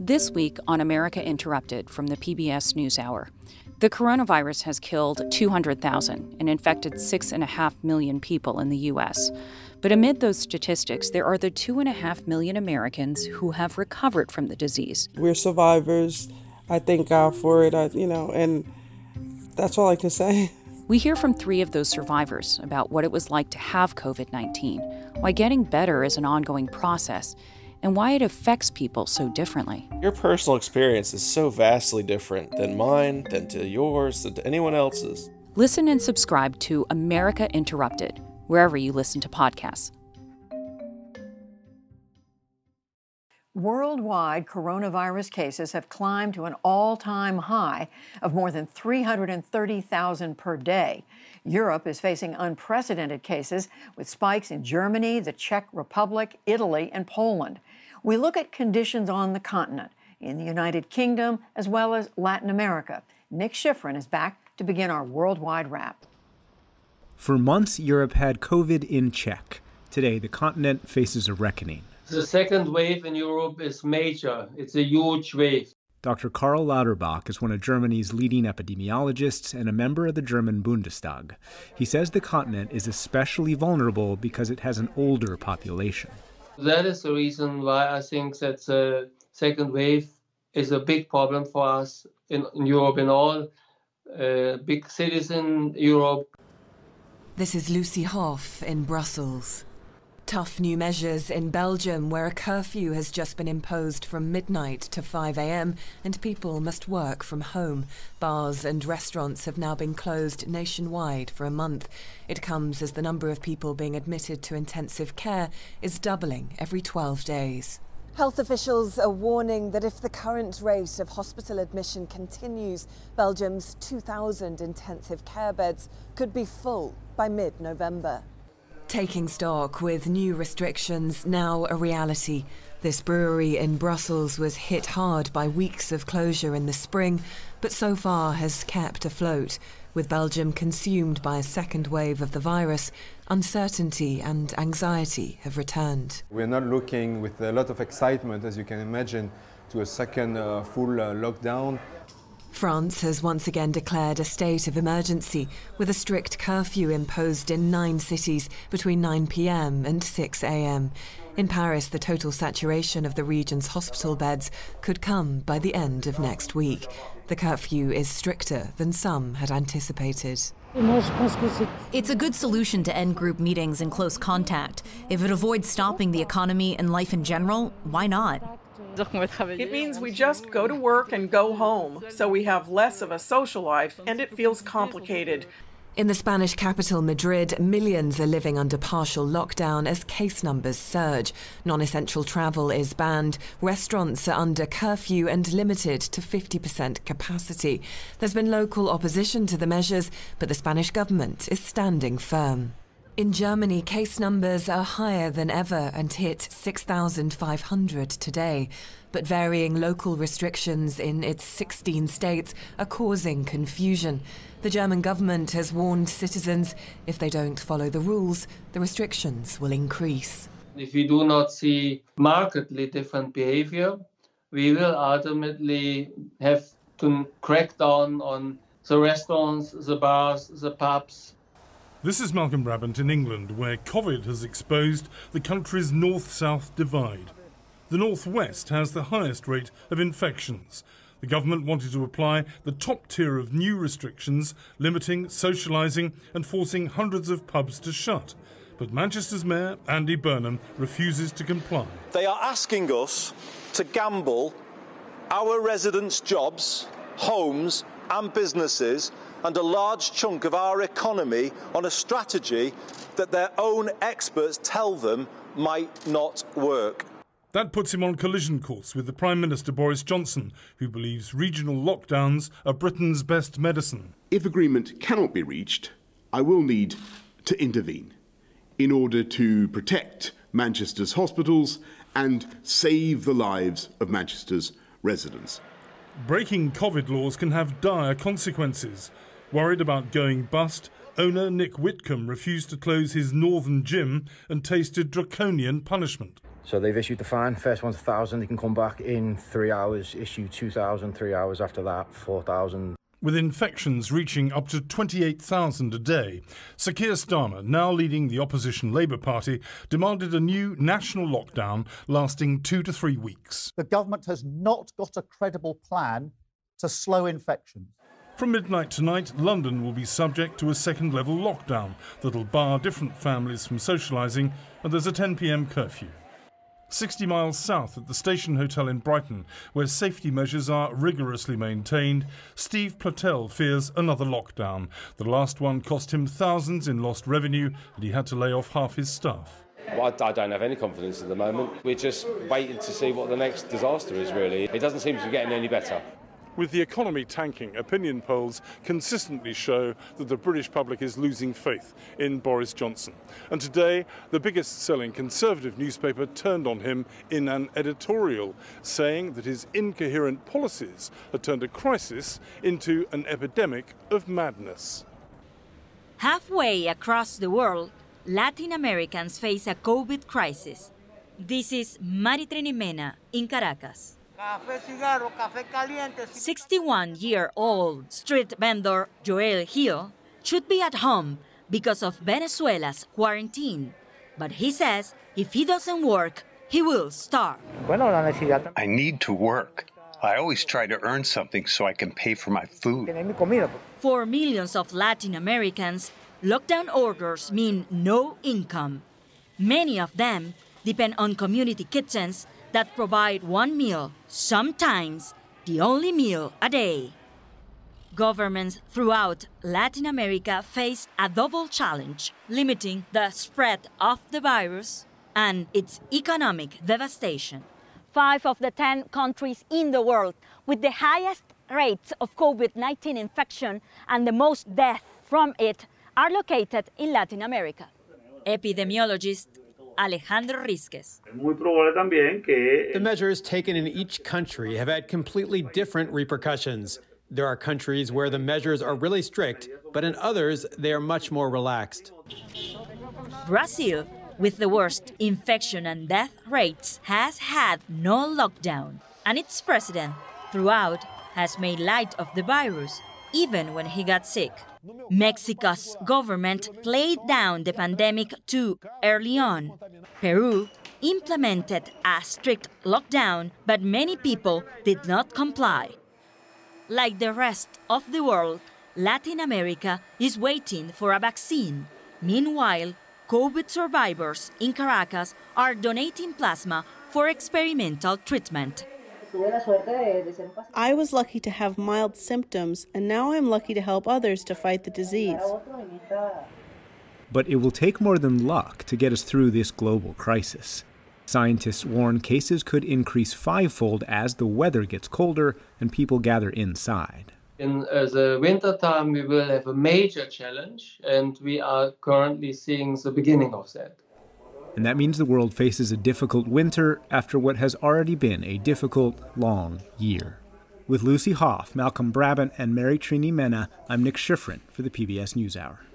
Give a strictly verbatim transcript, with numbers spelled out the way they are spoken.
This week on America Interrupted from the P B S NewsHour, the coronavirus has killed two hundred thousand and infected six point five million people in the U S. But amid those statistics, there are the two point five million Americans who have recovered from the disease. We're survivors. I thank God for it, I, you know, and that's all I can say. We hear from three of those survivors about what it was like to have covid nineteen, why getting better is an ongoing process, and why it affects people so differently. Your personal experience is so vastly different than mine, than to yours, than to anyone else's. Listen and subscribe to America Interrupted, wherever you listen to podcasts. Worldwide coronavirus cases have climbed to an all-time high of more than three hundred thirty thousand per day. Europe is facing unprecedented cases with spikes in Germany, the Czech Republic, Italy, and Poland. We look at conditions on the continent, in the United Kingdom, as well as Latin America. Nick Schifrin is back to begin our worldwide wrap. For months, Europe had COVID in check. Today, the continent faces a reckoning. The second wave in Europe is major. It's a huge wave. Doctor Karl Lauterbach is one of Germany's leading epidemiologists and a member of the German Bundestag. He says the continent is especially vulnerable because it has an older population. That is the reason why I think that the second wave is a big problem for us in, in Europe, in all uh, big cities in Europe. This is Lucy Hoff in Brussels. Tough new measures in Belgium, where a curfew has just been imposed from midnight to five a.m. and people must work from home. Bars and restaurants have now been closed nationwide for a month. It comes as the number of people being admitted to intensive care is doubling every twelve days. Health officials are warning that if the current rate of hospital admission continues, Belgium's two thousand intensive care beds could be full by mid-November. Taking stock with new restrictions now a reality. This brewery in Brussels was hit hard by weeks of closure in the spring, but so far has kept afloat. With Belgium consumed by a second wave of the virus, uncertainty and anxiety have returned. We're not looking with a lot of excitement, as you can imagine, to a second uh, full uh, lockdown. France has once again declared a state of emergency with a strict curfew imposed in nine cities between nine p.m. and six a.m. In Paris, the total saturation of the region's hospital beds could come by the end of next week. The curfew is stricter than some had anticipated. It's a good solution to end group meetings and close contact. If it avoids stopping the economy and life in general, why not? It means we just go to work and go home, so we have less of a social life, and it feels complicated. In the Spanish capital, Madrid, millions are living under partial lockdown as case numbers surge. Non-essential travel is banned, restaurants are under curfew and limited to fifty percent capacity. There's been local opposition to the measures, but the Spanish government is standing firm. In Germany, case numbers are higher than ever and hit six thousand five hundred today. But varying local restrictions in its sixteen states are causing confusion. The German government has warned citizens if they don't follow the rules, the restrictions will increase. If we do not see markedly different behavior, we will ultimately have to crack down on the restaurants, the bars, the pubs. This is Malcolm Brabant in England, where COVID has exposed the country's north-south divide. The northwest has the highest rate of infections. The government wanted to apply the top tier of new restrictions, limiting socialising and forcing hundreds of pubs to shut. But Manchester's Mayor, Andy Burnham, refuses to comply. They are asking us to gamble our residents' jobs, homes and businesses and a large chunk of our economy on a strategy that their own experts tell them might not work. That puts him on collision course with the Prime Minister Boris Johnson, who believes regional lockdowns are Britain's best medicine. If agreement cannot be reached, I will need to intervene in order to protect Manchester's hospitals and save the lives of Manchester's residents. Breaking COVID laws can have dire consequences. Worried about going bust, owner Nick Whitcomb refused to close his northern gym and tasted draconian punishment. So they've issued the fine. First one's one thousand. They can come back in three hours, issue two thousand, three hours after that, four thousand. With infections reaching up to twenty-eight thousand a day, Sir Keir Starmer, now leading the opposition Labour Party, demanded a new national lockdown lasting two to three weeks. The government has not got a credible plan to slow infections. From midnight tonight, London will be subject to a second-level lockdown that'll bar different families from socialising, and there's a ten p.m. curfew. sixty miles south at the Station Hotel in Brighton, where safety measures are rigorously maintained, Steve Platel fears another lockdown. The last one cost him thousands in lost revenue, and he had to lay off half his staff. Well, I don't have any confidence at the moment. We're just waiting to see what the next disaster is, really. It doesn't seem to be getting any better. With the economy tanking, opinion polls consistently show that the British public is losing faith in Boris Johnson. And today, the biggest-selling Conservative newspaper turned on him in an editorial, saying that his incoherent policies had turned a crisis into an epidemic of madness. Halfway across the world, Latin Americans face a COVID crisis. This is Mari Trini Mena in Caracas. sixty-one-year-old street vendor Joel Gil should be at home because of Venezuela's quarantine. But he says if he doesn't work, he will starve. I need to work. I always try to earn something so I can pay for my food. For millions of Latin Americans, lockdown orders mean no income. Many of them depend on community kitchens that provide one meal, sometimes the only meal a day. Governments throughout Latin America face a double challenge, limiting the spread of the virus and its economic devastation. Five of the ten countries in the world with the highest rates of COVID nineteen infection and the most death from it are located in Latin America. Epidemiologist Alejandro Rizquez. The measures taken in each country have had completely different repercussions. There are countries where the measures are really strict, but in others, they are much more relaxed. Brazil, with the worst infection and death rates, has had no lockdown, and its president, throughout, has made light of the virus, even when he got sick. Mexico's government played down the pandemic too early on. Peru implemented a strict lockdown, but many people did not comply. Like the rest of the world, Latin America is waiting for a vaccine. Meanwhile, COVID survivors in Caracas are donating plasma for experimental treatment. I was lucky to have mild symptoms, and now I'm lucky to help others to fight the disease. But it will take more than luck to get us through this global crisis. Scientists warn cases could increase fivefold as the weather gets colder and people gather inside. In uh, the winter time, we will have a major challenge, and we are currently seeing the beginning of that. And that means the world faces a difficult winter after what has already been a difficult, long year. With Lucy Hoff, Malcolm Brabant, and Mary Trini Mena, I'm Nick Schifrin for the P B S NewsHour.